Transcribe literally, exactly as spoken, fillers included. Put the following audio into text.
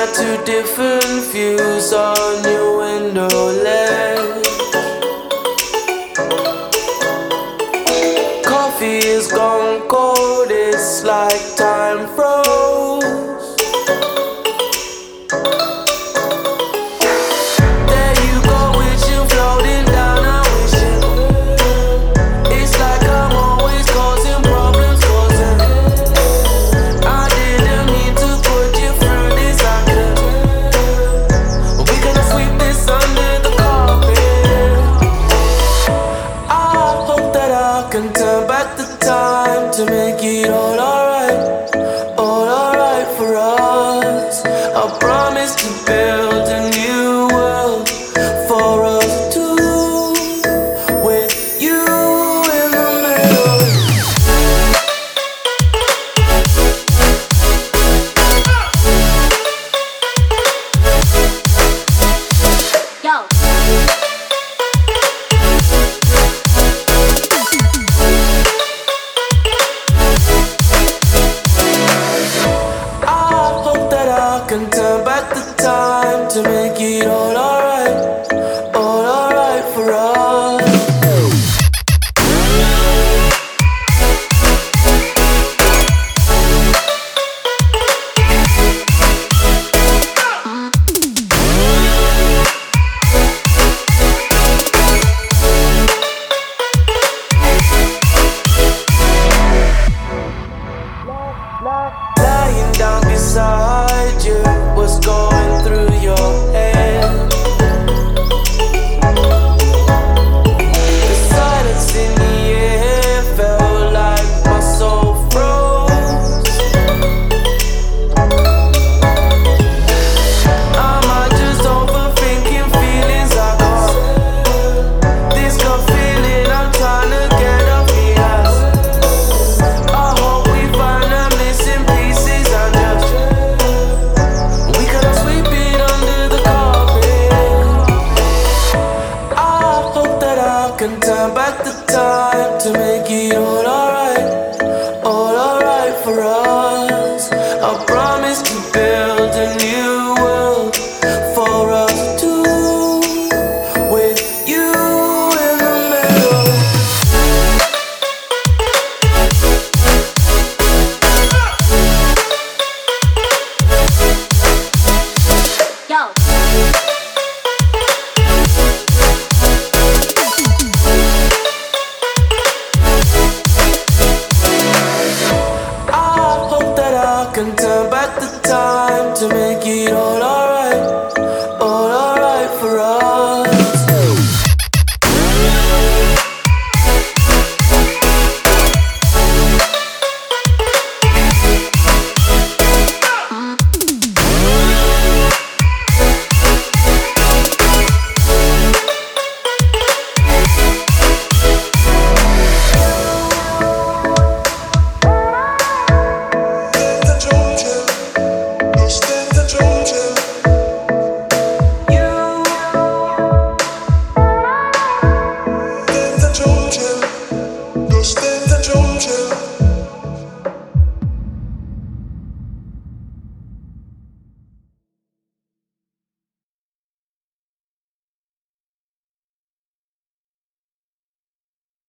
at two different views on your window ledge. Coffee is gone cold, it's like time froze. There you go, wishing, floating down a wishing. It's like I'm always causing problems, causing. I didn't mean to put you through this, I could. We gonna sweep this under the carpet. I hope that I can turn back the time to make it all alright, all alright for us. I promise to build a new world for us two, with you in the middle. Yo. I hope that I can turn back the time to make it all alright, all alright for us. Lying down beside you, what's going through your head? The silence in the air felt like my soul froze. Am I just overthinking feelings I got? This gut feeling I'm trying to get off me ass. I hope we find the missing pieces and just we could sweep it under the carpet. I hope that I can turn back the time to make it all alright.